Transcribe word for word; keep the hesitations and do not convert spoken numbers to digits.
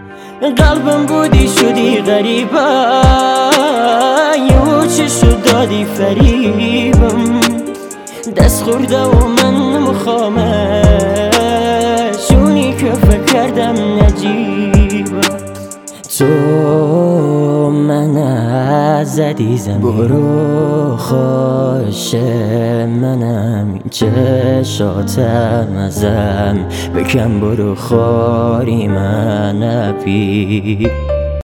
قلبم بودی شدی غریبه، یهو چه شد دادی فریبم. دست خورده و من مخامش، اونی که فکر کردم نجیبه. تو من زدی زمین، برو خوش منم، این چشاتم ازم بکن، برو خاری من نپی.